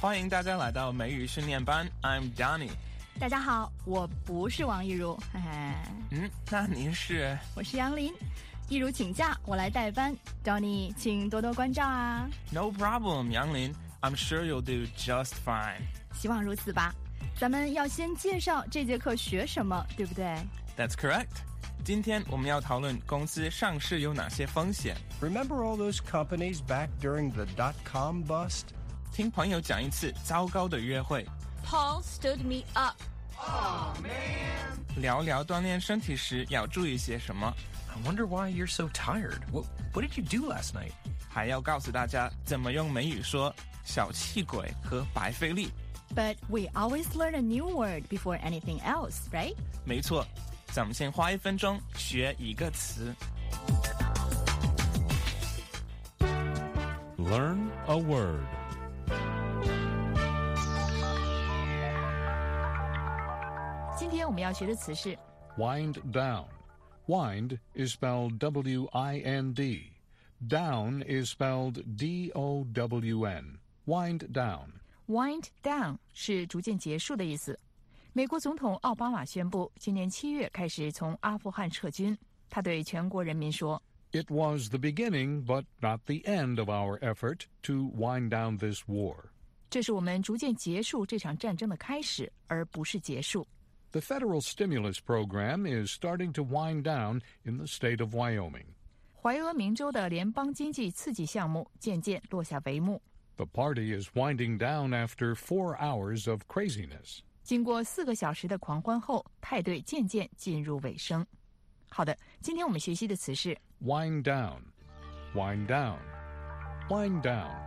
欢迎大家来到美语训练班 I'm Donnie。 大家好，我不是王一如，嘿嘿。 那您是？ 我是杨林。一如请假，我来代班， Donnie 请多多关照啊。 No problem 杨林， I'm sure you'll do just fine。 希望如此吧。咱们要先介绍这节课学什么，对不对？ That's correct。 今天我们要讨论公司上市有哪些风险。 Remember all those companies back during the dot-com bust? 听朋友讲一次糟糕的约会。 Paul stood me up. Oh, man. 聊聊锻炼身体时要注意些什么。 I wonder why you're so tired. What did you do last night? 还要告诉大家怎么用美语说小气鬼和白费力。 But we always learn a new word before anything else, right? 没错，咱们先花1分钟学一个词。 Learn a word. 今天我们要学的词是 Wind down. Wind is spelled W-I-N-D. Down is spelled D-O-W-N. Wind down. Wind down 是逐渐结束的意思。美国总统奥巴马宣布，今年7月开始从阿富汗撤军。他对全国人民说 It was the beginning, but not the end of our effort to wind down this war. 这是我们逐渐结束这场战争的开始，而不是结束。 The federal stimulus program is starting to wind down in the state of Wyoming. 怀俄明州的联邦经济刺激项目渐渐落下帷幕。 The party is winding down after 4 hours of craziness. 经过4个小时的狂欢后，派对渐渐进入尾声。好的，今天我们学习的词是 Wind down, wind down, wind down.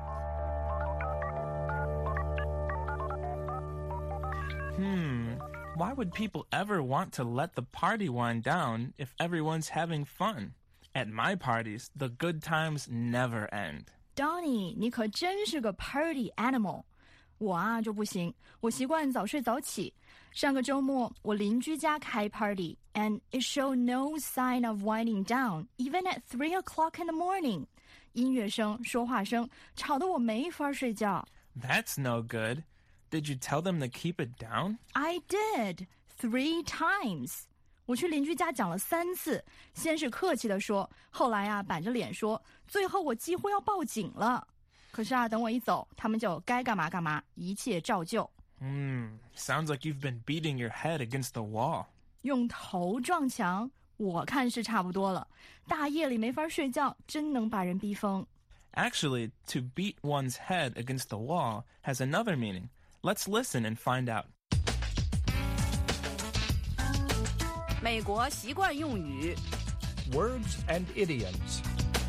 Why would people ever want to let the party wind down if everyone's having fun? At my parties, the good times never end. Donnie 你可真是个 party animal。 我啊就不行，我习惯早睡早起。上个周末我邻居家开 party and it showed no sign of winding down even at 3 o'clock in the morning。 音乐声说话声吵得我没法睡觉。 That's no good. Did you tell them to keep it down? I did 3 times。 我去邻居家讲了3次，先是客气地说，后来啊板着脸说，最后我几乎要报警了。可是啊等我一走，他们就该干嘛干嘛，一切照旧。 Sounds like you've been beating your head against the wall. 用头撞墙，我看是差不多了。大夜里没法睡觉，真能把人逼疯。 Actually, to beat one's head against the wall has another meaning. Let's listen and find out. 美国习惯用语 Words and idioms.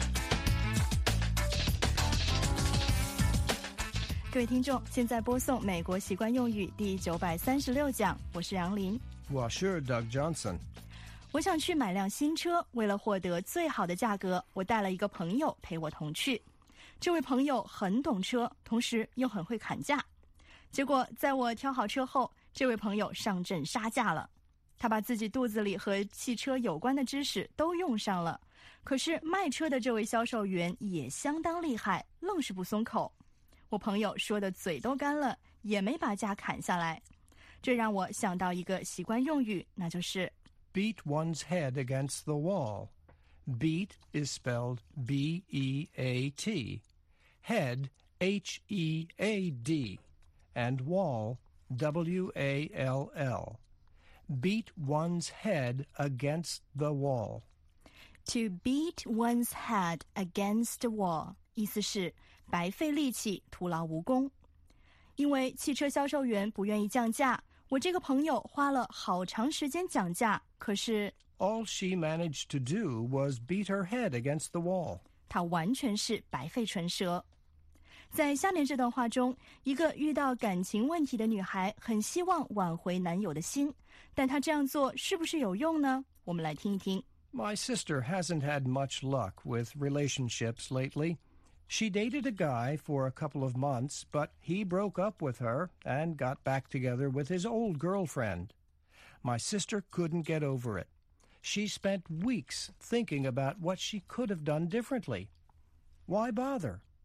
各位听众，现在播送美国习惯用语第936讲，我是杨林。 我是 Doug Johnson. 我想去买辆新车，为了获得最好的价格，我带了一个朋友陪我同去。这位朋友很懂车，同时又很会砍价。结果在我挑好车后，这位朋友上阵杀价了。他把自己肚子里和汽车有关的知识都用上了，可是卖车的这位销售员也相当厉害，愣是不松口。我朋友说的嘴都干了，也没把价砍下来。这让我想到一个习惯用语，那就是 Beat one's head against the wall. Beat is spelled B-E-A-T. Head, H-E-A-D. And wall, W-A-L-L. Beat one's head against the wall. To beat one's head against the wall 意思是白费力气，徒劳无功。因为汽车销售员不愿意降价，我这个朋友花了好长时间讲价，可是 All she managed to do was beat her head against the wall. 他完全是白费唇舌。在下面这段话中，一个遇到感情问题的女孩很希望挽回男友的心，但她这样做是不是有用呢？我们来听一听。 My sister hasn't had much luck with relationships lately. She dated a guy for a couple of months, but he broke up with her and got back together with his old girlfriend. My sister couldn't get over it. She spent weeks thinking about what she could have done differently. Why bother?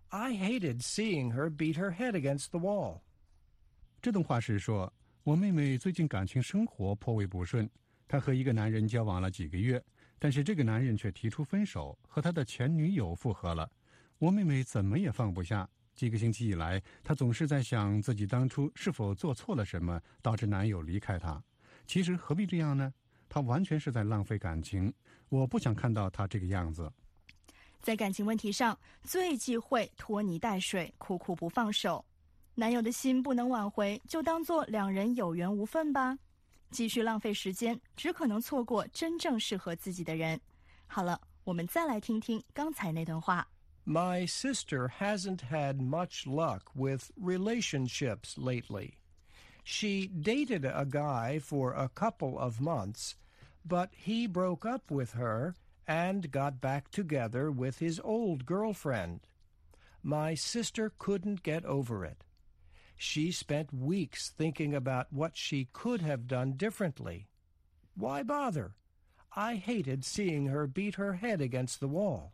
I hated seeing her beat her head against the wall. 这段话是说，我妹妹最近感情生活颇为不顺，她和一个男人交往了几个月，但是这个男人却提出分手，和他的前女友复合了。我妹妹怎么也放不下，几个星期以来，她总是在想自己当初是否做错了什么，导致男友离开她。其实何必这样呢？她完全是在浪费感情，我不想看到她这个样子。 在感情问题上，最忌讳拖泥带水、苦苦不放手。男友的心不能挽回，就当作两人有缘无分吧。继续浪费时间，只可能错过真正适合自己的人。好了，我们再来听听刚才那段话。 My sister hasn't had much luck with relationships lately. She dated a guy for a couple of months, but he broke up with her and got back together with his old girlfriend. My sister couldn't get over it. She spent weeks thinking about what she could have done differently. Why bother? I hated seeing her beat her head against the wall.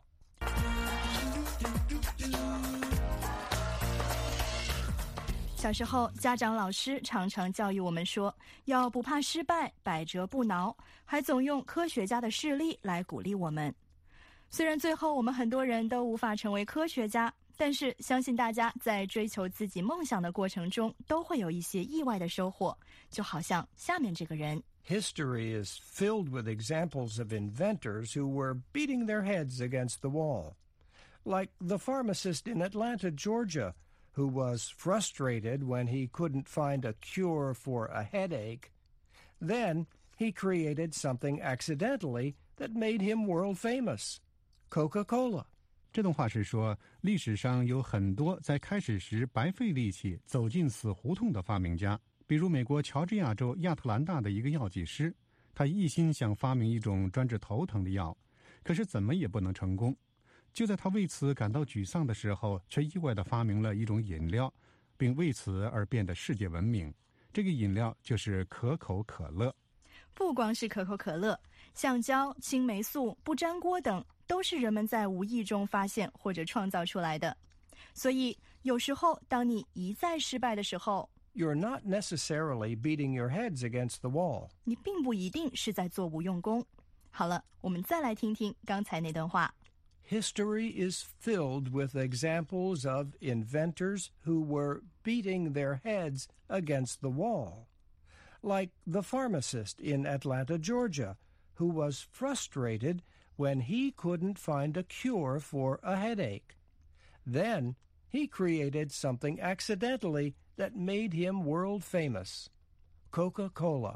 小时候，家长老师常常教育我们说，要不怕失败，百折不挠，还总用科学家的事例来鼓励我们。虽然最后我们很多人都无法成为科学家，但是相信大家在追求自己梦想的过程中，都会有一些意外的收获，就好像下面这个人。 History is filled with examples of inventors who were beating their heads against the wall. Like the pharmacist in Atlanta, Georgia, who was frustrated when he couldn't find a cure for a headache. Then he created something accidentally that made him world famous. Coca-Cola. 这段话是说，历史上有很多在开始时白费力气走进死胡同的发明家，比如美国乔治亚州亚特兰大的一个药剂师，他一心想发明一种专治头疼的药，可是怎么也不能成功。就在他为此感到沮丧的时候，却意外地发明了一种饮料，并为此而变得世界闻名。这个饮料就是可口可乐。 不光是可口可乐，橡胶、青霉素、不粘锅等都是人们在无意中发现或者创造出来的。所以有时候当你一再失败的时候， You're not necessarily beating your heads against the wall. 你并不一定是在做无用功。好了，我们再来听听刚才那段话。 History is filled with examples of inventors who were beating their heads against the wall. Like the pharmacist in Atlanta, Georgia, who was frustrated when he couldn't find a cure for a headache. Then he created something accidentally that made him world famous. Coca-Cola.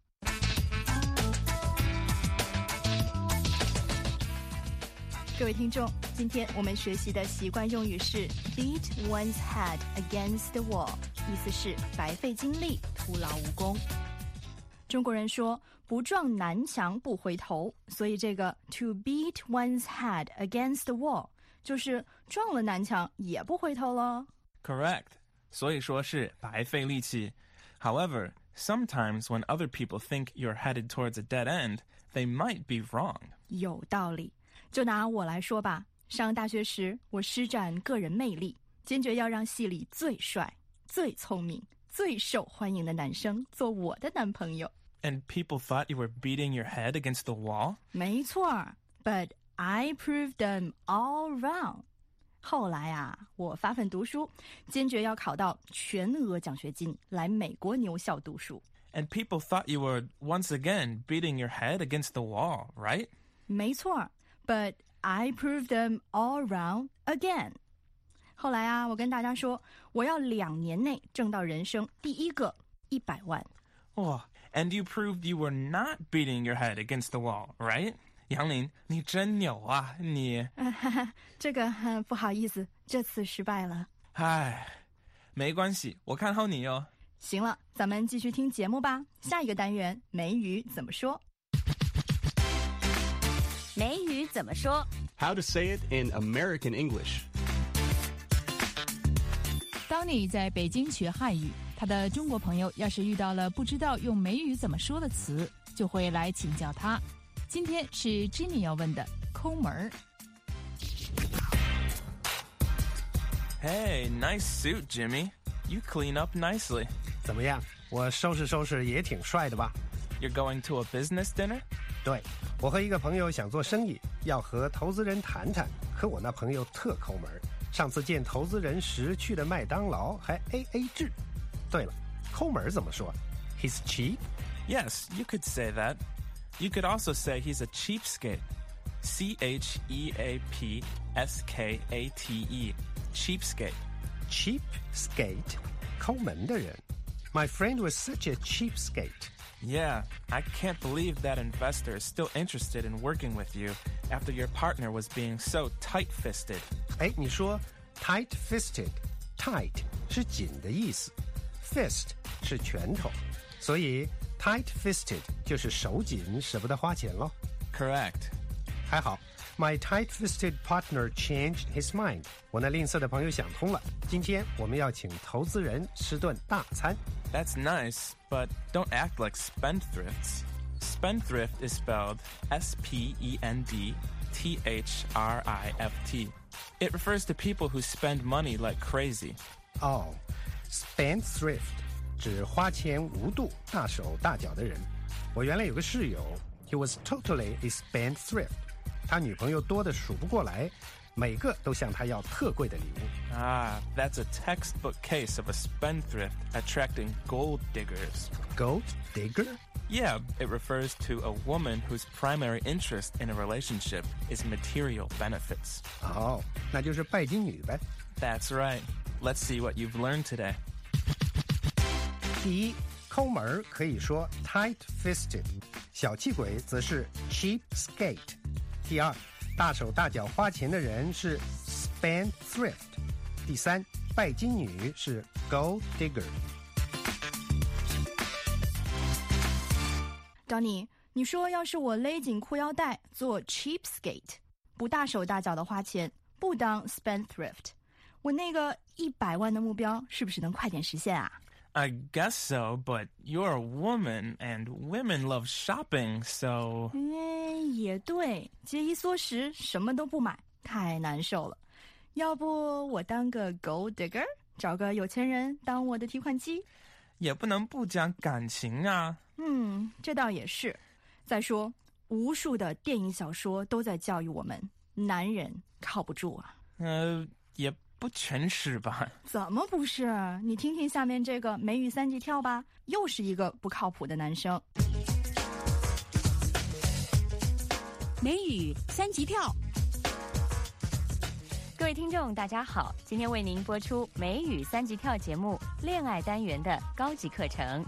各位听众，今天我们学习的习惯用语是 beat one's head against the wall， 意思是白费精力，徒劳无功。中国人说不撞南墙不回头，所以这个 to beat one's head against the wall 就是撞了南墙也不回头了。 Correct. 所以说是白费力气。However, sometimes when other people think you're headed towards a dead end, they might be wrong. 有道理。就拿我来说吧，上大学时我施展个人魅力，坚决要让系里最帅、最聪明、最受欢迎的男生做我的男朋友。 And people thought you were beating your head against the wall? 没错 ，But I proved them all wrong. 后来啊，我发奋读书，坚决要考到全额奖学金，来美国牛校读书。 And people thought you were once again beating your head against the wall, right? 没错 ，But I proved them all wrong again. 后来啊，我跟大家说，我要2年内挣到人生第一个100万。 Oh, and you proved you were not beating your head against the wall, right? 杨林，你真牛啊，你。 这个不好意思，这次失败了。 唉，没关系，我看好你哟。 行了，咱们继续听节目吧。下一个单元，美语怎么说？ 美语怎么说 How to say it in American English. 当你在北京学汉语，他的中国朋友要是遇到了不知道用美语怎么说的词，就会来请教他。今天是 Jenny 要问的抠门儿。 Hey, nice suit, Jimmy. You clean up nicely. 怎么样？我收拾收拾也挺帅的吧？ You're going to a business dinner? 对，我和一个朋友想做生意，要和投资人谈谈，可我那朋友特抠门。上次见投资人时去的麦当劳还 AA 制。对了，抠门怎么说？ He's cheap? Yes, you could say that. You could also say he's a cheapskate. CHEAPSKATE. Cheapskate. Cheapskate, 抠门的人。My friend was such a cheapskate. Yeah, I can't believe that investor is still interested in working with you after your partner was being so tight-fisted. 哎，你说 tight-fisted, tight 是紧的意思 ，fist 是拳头，所以 tight-fisted 就是手紧，舍不得花钱咯。 Correct. 还好 ，my tight-fisted partner changed his mind. 我那吝啬的朋友想通了，今天我们要请投资人吃顿大餐。 That's nice, but don't act like spendthrifts. Spendthrift is spelled SPENDTHRIFT. It refers to people who spend money like crazy. 哦 ，spendthrift 指花钱无度、大手大脚的人。我原来有个室友 ，he was totally a spendthrift. 他女朋友多的数不过来，每个都向他要特贵的礼物。 Ah, that's a textbook case of a spendthrift attracting gold diggers. Gold digger? Yeah, it refers to a woman whose primary interest in a relationship is material benefits. 哦，那就是拜金女呗。 That's right. Let's see what you've learned today. 第一，抠门可以说 tight-fisted， 小气鬼则是 cheapskate。第二，大手大脚花钱的人是 spendthrift。第三，拜金女是 gold digger。 Donny， 你说要是我勒紧裤腰带做 cheapskate， 不大手大脚的花钱，不当 spendthrift， 我那个100万的目标是不是能快点实现啊？ I guess so, but you're a woman, and women love shopping, so... 也对，节衣缩食，什么都不买，太难受了。要不我当个 gold digger， 找个有钱人当我的提款机？ 也不能不讲感情啊。 这倒也是。再说，无数的电影小说都在教育我们，男人靠不住啊。 也不全是吧？ 怎么不是？你听听下面这个美语3级跳吧，又是一个不靠谱的男生。 美语3级跳。 各位听众大家好，今天为您播出美语3级跳节目恋爱单元的高级课程。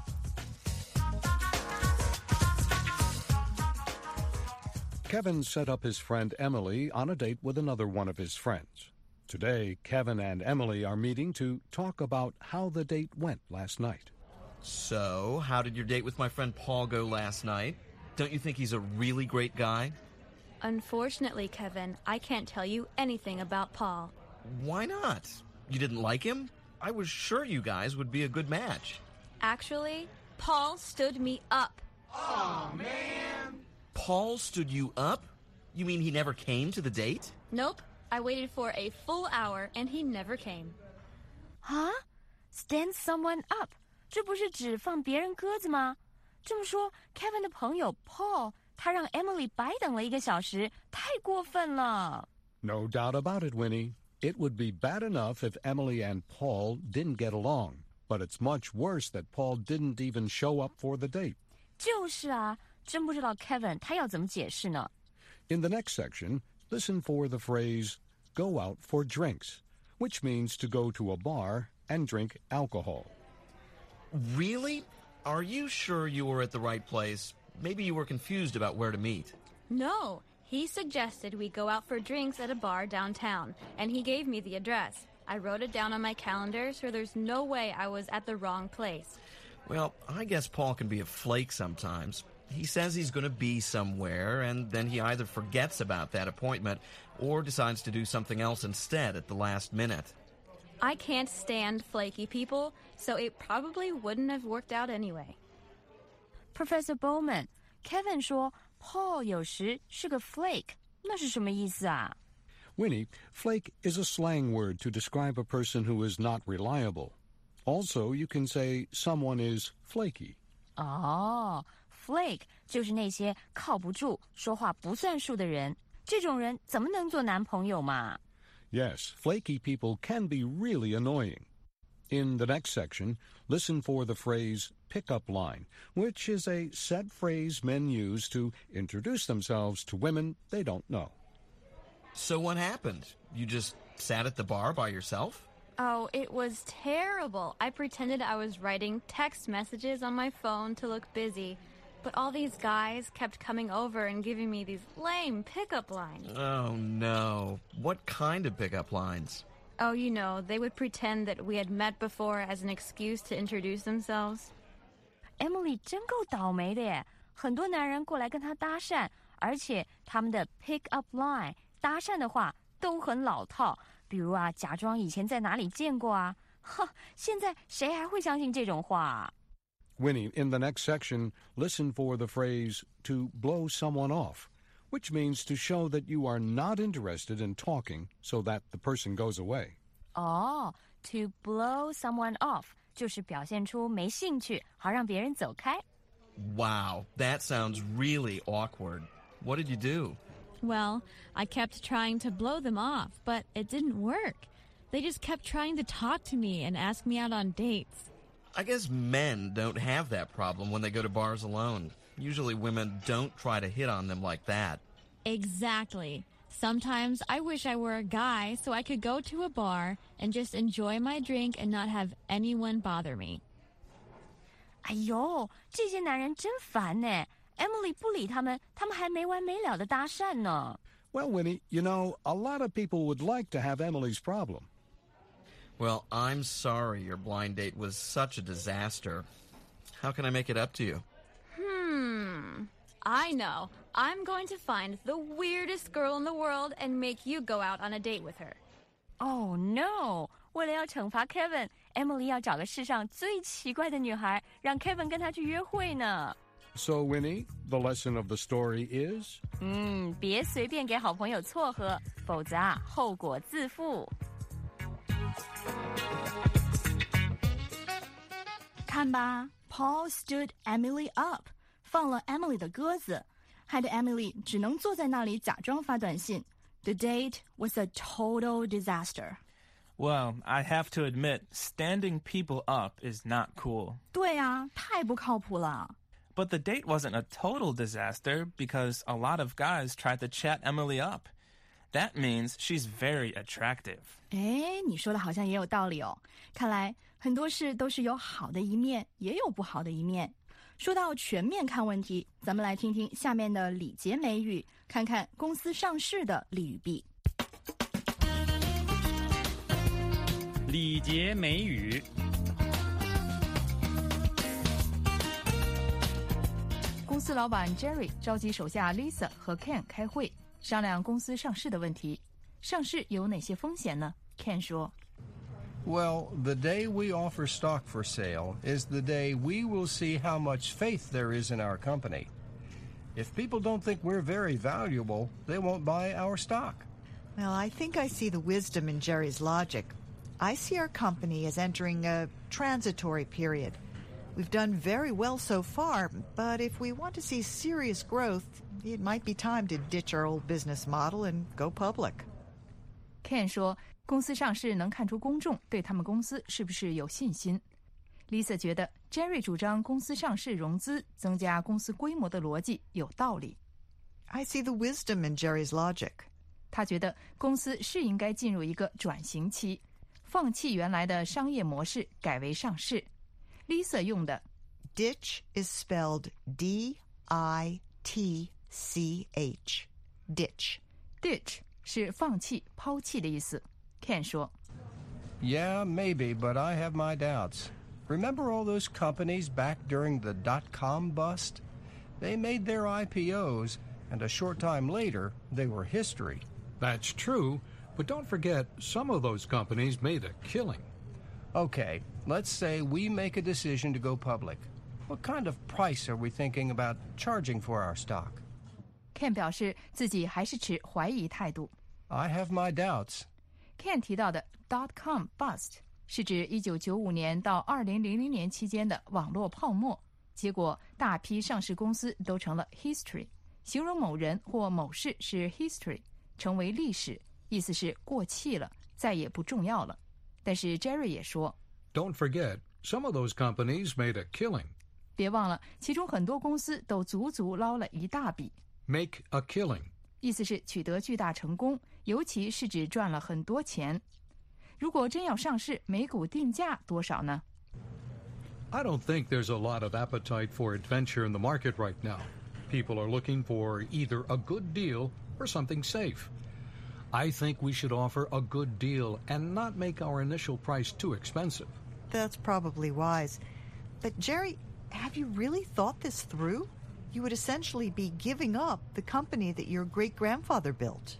Kevin set up his friend Emily on a date with another one of his friends. Today, Kevin and Emily are meeting to talk about how the date went last night. So, how did your date with my friend Paul go last night? Don't you think he's a really great guy? Unfortunately, Kevin, I can't tell you anything about Paul. Why not? You didn't like him? I was sure you guys would be a good match. Actually, Paul stood me up. Oh, man. Paul stood you up? You mean he never came to the date? Nope. I waited for a full hour and he never came. Huh? Stand someone up? 这不是指放别人鸽子吗？这么说 ，Kevin 的朋友 Paul 他让 Emily 白等了1个小时，太过分了。 No doubt about it, Winnie. It would be bad enough if Emily and Paul didn't get along, but it's much worse that Paul didn't even show up for the date. 就是啊，真不知道 Kevin 他要怎么解释呢。 In the next section, listen for the phrase go out for drinks, which means to go to a bar and drink alcohol. Really? Are you sure you were at the right place? Maybe you were confused about where to meet. No, he suggested we go out for drinks at a bar downtown, and he gave me the address. I wrote it down on my calendar, so there's no way I was at the wrong place. Well, I guess Paul can be a flake sometimes. He says he's going to be somewhere, and then he either forgets about that appointment or decides to do something else instead at the last minute. I can't stand flaky people, so it probably wouldn't have worked out anyway. Professor Bowman, Kevin 说 Paul 有时是个 flake， 那是什么意思啊？ Winnie, flake is a slang word to describe a person who is not reliable. Also, you can say someone is flaky. 哦 ，flake 就是那些靠不住、说话不算数的人。这种人怎么能做男朋友嘛？ Yes, flaky people can be really annoying. In the next section, listen for the phrase pickup line, which is a set phrase men use to introduce themselves to women they don't know. So what happened? You just sat at the bar by yourself? Oh, it was terrible. I pretended I was writing text messages on my phone to look busy, but all these guys kept coming over and giving me these lame pickup lines. Oh, no. What kind of pickup lines? Oh, you know, they would pretend that we had met before as an excuse to introduce themselves. Emily 真够倒霉的耶！很多男人过来跟她搭讪，而且他们的 pick up line 搭讪的话都很老套，比如啊，假装以前在哪里见过啊。哼，现在谁还会相信这种话啊？ Winnie, in the next section, listen for the phrase to blow someone off, which means to show that you are not interested in talking so that the person goes away. 哦 ，to blow someone off 就是表现出没兴趣，好让别人走开。 Wow, that sounds really awkward. What did you do? Well, I kept trying to blow them off, but it didn't work. They just kept trying to talk to me and ask me out on dates. I guess men don't have that problem when they go to bars alone. Usually women don't try to hit on them like that. Exactly. Sometimes I wish I were a guy so I could go to a bar and just enjoy my drink and not have anyone bother me. 哎呦，这些男人真烦呢 ！Emily 不理他们，他们还没完没了的搭讪呢。 Well, Winnie, you know, a lot of people would like to have Emily's problem. Well, I'm sorry your blind date was such a disaster. How can I make it up to you? I know. I'm going to find the weirdest girl in the world and make you go out on a date with her. Oh no! 为了要惩罚 Kevin，Emily 要找个世上最奇怪的女孩，让 Kevin 跟她去约会呢。 So, Winnie, the lesson of the story is? 别随便给好朋友撮合，否则啊，后果自负。 看吧 ，Paul stood Emily up， 放了 Emily 的鸽子，害得 Emily 只能坐在那里假装发短信。The date was a total disaster. Well, I have to admit, standing people up is not cool. 对啊，太不靠谱了。 But the date wasn't a total disaster because a lot of guys tried to chat Emily up. That means she's very attractive. 哎，你说的好像也有道理哦。看来很多事都是有好的一面，也有不好的一面。说到全面看问题，咱们来听听下面的礼节美语，看看公司上市的利与弊。 礼节美语。 公司老板 Jerry 召集手下 Lisa 和 Ken 开会，商量公司上市的问题。上市有哪些风险呢？ Ken 说 Well, the day we offer stock for sale is the day we will see how much faith there is in our company. If people don't think we're very valuable, they won't buy our stock. Well, I think I see the wisdom in Jerry's logic. I see our company as entering a transitory period. We've done very well so far, but if we want to see serious growth, it might be time to ditch our old business model and go public. Ken 说公司上市能看出公众对他们公司是不是有信心。Lisa 觉得 Jerry 主张公司上市融资增加公司规模的逻辑有道理。 I see the wisdom in Jerry's logic. 他觉得公司是应该进入一个转型期，放弃原来的商业模式，改为上市。Lisa 用的 ditch is spelled D-I-T-C-H. Ditch. Ditch 是放弃、抛弃的意思。Ken 说 Yeah, maybe, but I have my doubts. Remember all those companies back during the dot-com bust? They made their IPOs, and a short time later, they were history. That's true, but don't forget, some of those companies made a killing. Okay, let's say we make a decision to go public. What kind of price are we thinking about charging for our stock? Ken 表示自己还是持怀疑态度。 I have my doubts. Ken 提到的 .com bust 是指1995年到2000年期间的网络泡沫，结果大批上市公司都成了 history， 形容某人或某事是 history， 成为历史，意思是过气了，再也不重要了。但是 Jerry 也说 Don't forget, some of those companies made a killing. 别忘了，其中很多公司都足足捞了一大笔。 Make a killing. 意思是取得巨大成功，尤其是指赚了很多钱。如果真要上市，每股定价多少呢？ I don't think there's a lot of appetite for adventure in the market right now. People are looking for either a good deal or something safe. I think we should offer a good deal and not make our initial price too expensive. That's probably wise. But Jerry, have you really thought this through? You would essentially be giving up the company that your great-grandfather built.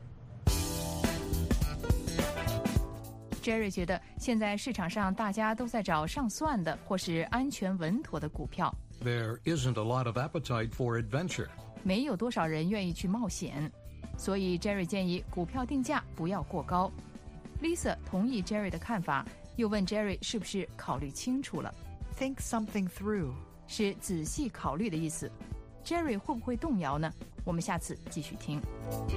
Jerry 觉得现在市场上大家都在找上算的或是安全稳妥的股票。 There isn't a lot of appetite for adventure. 没有多少人愿意去冒险，所以 Jerry 建议股票定价不要过高。Lisa 同意 Jerry 的看法，又问 Jerry 是不是考虑清楚了。 Think something through 是仔细考虑的意思。Jerry 会不会动摇呢？我们下次继续听。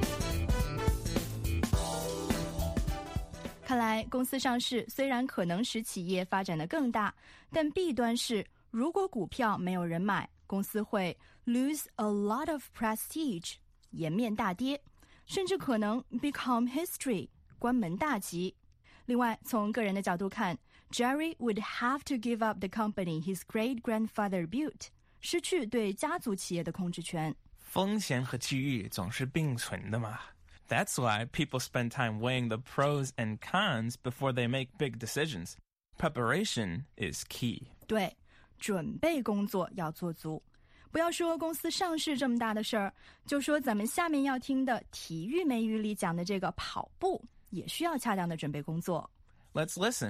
看来公司上市虽然可能使企业发展得更大，但弊端是如果股票没有人买，公司会 lose a lot of prestige， 颜面大跌，甚至可能 become history， 关门大吉。另外，从个人的角度看， Jerry would have to give up the company his great-grandfather built， 失去对家族企业的控制权。 风险和机遇总是并存的嘛。That's why people spend time weighing the pros and cons before they make big decisions. Preparation is key. 对，准备工作要做足。不要说公司上市这么大的事儿，就说咱们下面要听的体育美语里讲的这个跑步，也需要恰当的准备工作。 Let's listen.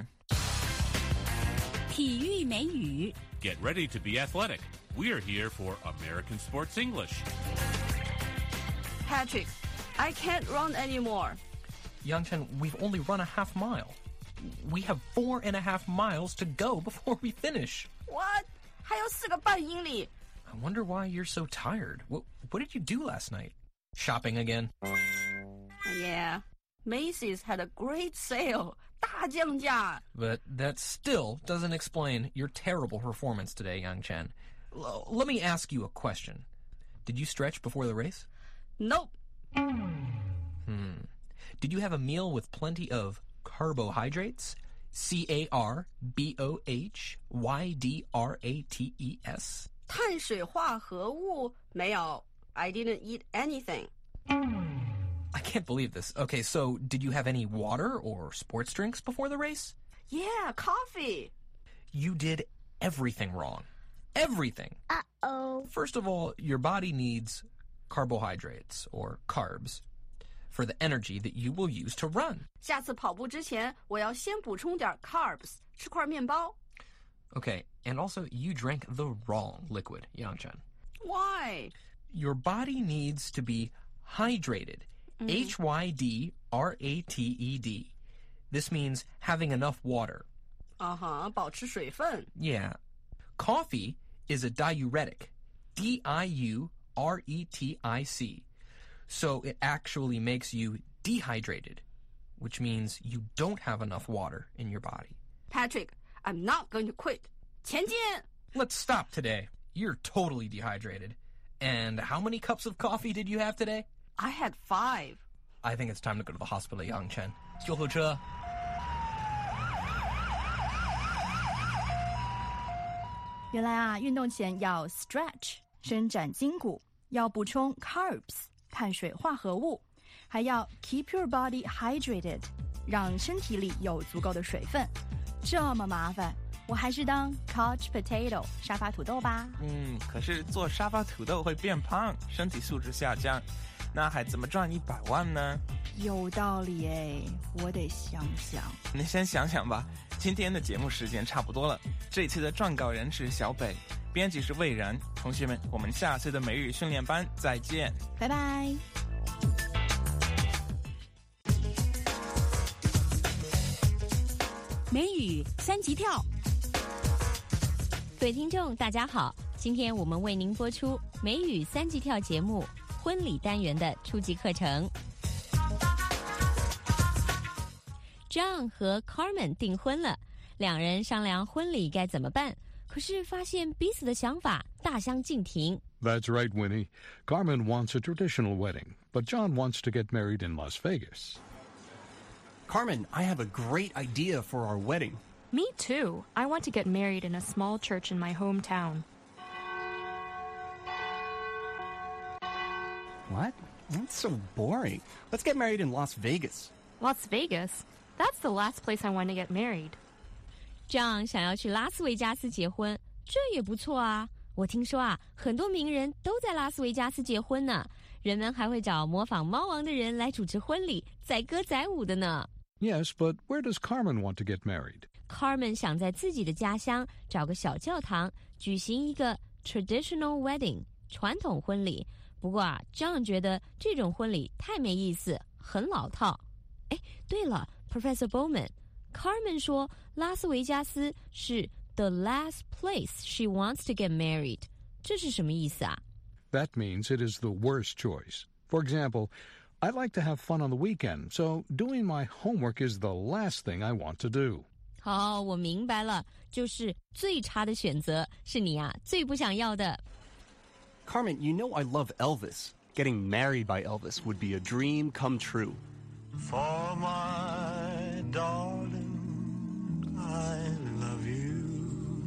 体育美语 Get ready to be athletic. We're here for American Sports English. Patrick, I can't run anymore. Yangchen, we've only run a half mile. We have 4.5 miles to go before we finish. What? 还有4个半英里。 I wonder why you're so tired. What did you do last night? Shopping again? Yeah, Macy's had a great sale. 大降价。 But that still doesn't explain your terrible performance today, Yangchen. Let me ask you a question. Did you stretch before the race? Nope. Did you have a meal with plenty of carbohydrates? CARBOHYDRATES? 碳水化合物没有。I didn't eat anything. I can't believe this. Okay, so did you have any water or sports drinks before the race? Yeah, coffee. You did everything wrong. Everything. Uh-oh. First of all, your body needs carbohydrates or carbs for the energy that you will use to run. 下次跑步之前，我要先补充点 carbs， 吃块面包。 Okay, and also you drank the wrong liquid, Yangchen. Why? Your body needs to be hydrated. HYDRATED. This means having enough water. 保持水分。 Yeah. Coffee is a diuretic. DIURETIC. So it actually makes you dehydrated, which means you don't have enough water in your body. Patrick, I'm not going to quit. 前进! Let's stop today. You're totally dehydrated. And how many cups of coffee did you have today? I had 5. I think it's time to go to the hospital, Yangchen. 救护车。 原来啊，运动前要 stretch 伸展筋骨，要补充 carbs 碳水化合物，还要 keep your body hydrated 让身体里有足够的水分。这么麻烦，我还是当 couch potato 沙发土豆吧。 可是做沙发土豆会变胖，身体素质下降，那还怎么赚100万呢？ 有道理哎，我得想想。 你先想想吧。今天的节目时间差不多了，这一次的撰稿人是小北，编辑是魏然。同学们，我们下次的每日训练班再见， 拜拜。 美语三级跳。 各位听众大家好，今天我们为您播出美语三级跳节目婚礼单元的初级课程。John 和 Carmen 订婚了，两人商量婚礼该怎么办，可是发现彼此的想法大相径庭。 That's right, Winnie. Carmen wants a traditional wedding, but John wants to get married in Las Vegas. Carmen, I have a great idea for our wedding. Me too. I want to get married in a small church in my hometown. What? That's so boring. Let's get married in Las Vegas. Las Vegas? That's the last place I want to get married. John 想要去拉斯维加斯结婚，这也不错啊。我听说啊，很多名人都在拉斯维加斯结婚呢。人们还会找模仿猫王的人来主持婚礼，载歌载舞的呢。 Yes, but where does Carmen want to get married? Carmen 想在自己的家乡找个小教堂，举行一个 traditional wedding 传统婚礼。不过啊 ，John 觉得这种婚礼太没意思，很老套。哎，对了 ，Professor Bowman，Carmen 说拉斯维加斯是 the last place she wants to get married， 这是什么意思啊？ That means it is the worst choice. For example, I like to have fun on the weekend, so doing my homework is the last thing I want to do. 好，我明白了，就是最差的选择，是你啊最不想要的。 Carmen, you know I love Elvis. Getting married by Elvis would be a dream come true. For my darling, I love you,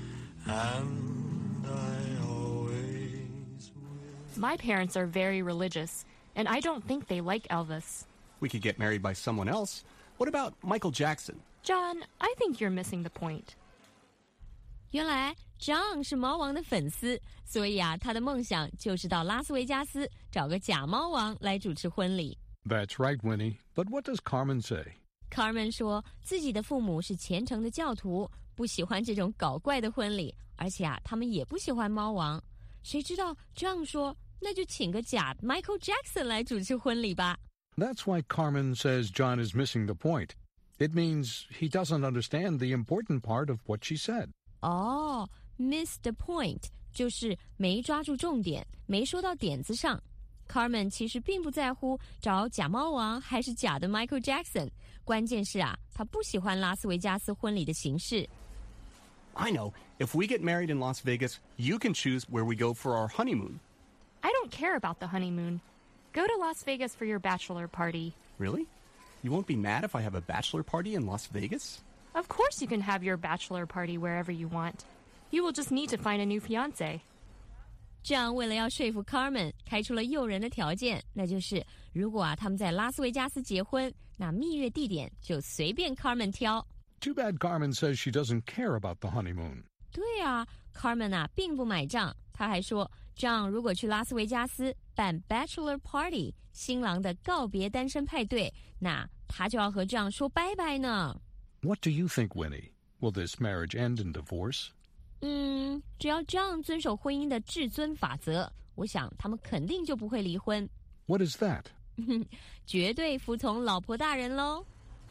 and I always will. My parents are very religious, and I don't think they like Elvis. We could get married by someone else. What about Michael Jackson? John, I think you're missing the point. 原来 John 是猫王的粉丝，所以啊，他的梦想就是到拉斯维加斯找个假猫王来主持婚礼。 That's right, Winnie. But what does Carmen say? Carmen 说自己的父母是虔诚的教徒，不喜欢这种搞怪的婚礼，而且啊，他们也不喜欢猫王。谁知道 John 说，那就请个假 Michael Jackson 来主持婚礼吧。 That's why Carmen says John is missing the point. It means he doesn't understand the important part of what she said. 哦 ，miss the point 就是没抓住重点，没说到点子上。Carmen 其实并不在乎找假猫王还是假的 Michael Jackson， 关键是啊，他不喜欢拉斯维加斯婚礼的形式。 I know. If we get married in Las Vegas, you can choose where we go for our honeymoon. I don't care about the honeymoon. Go to Las Vegas for your bachelor party. Really? You won't be mad if I have a bachelor party in Las Vegas? Of course you can have your bachelor party wherever you want. You will just need to find a new fiancé. 这样为了要说服 Carmen 开出了诱人的条件，那就是如果啊他们在拉斯维加斯结婚，那蜜月地点就随便 Carmen 挑。 Too bad Carmen says she doesn't care about the honeymoon. 对啊 ，Carmen 啊并不买账，他还说 John 如果去拉斯维加斯办 bachelor party 新郎的告别单身派对，那他就要和 John 说拜拜呢。 What do you think, Winnie? Will this marriage end in divorce? 只要 John 遵守婚姻的至尊法则，我想他们肯定就不会离婚。 What is that? 绝对服从老婆大人喽。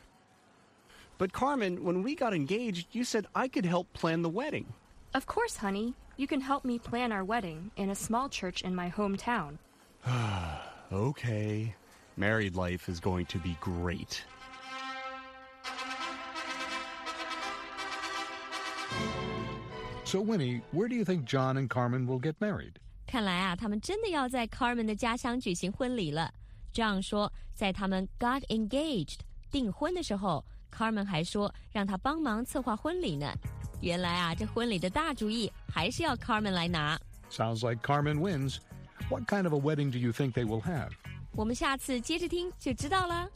But Carmen, when we got engaged, you said I could help plan the wedding. Of course, honey. You can help me plan our wedding in a small church in my hometown. Okay. Married life is going to be great. So, Winnie, where do you think John and Carmen will get married? 看来啊，他们真的要在 Carmen 的家乡举行婚礼了。John 说，在他们 got engaged 订婚的时候 ，Carmen 还说让他帮忙策划婚礼呢。原来啊，这婚礼的大主意还是要 Carmen 来拿。 Sounds like Carmen wins. What kind of a wedding do you think they will have? 我们下次接着听就知道了。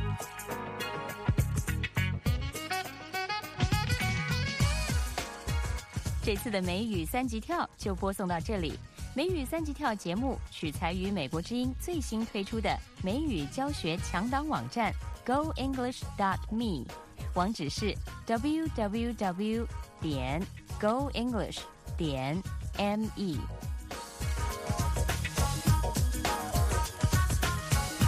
这次的美语三级跳就播送到这里。美语三级跳节目取材于美国之音最新推出的美语教学强档网站 GoEnglish.me， 网址是 www.goenglish.me。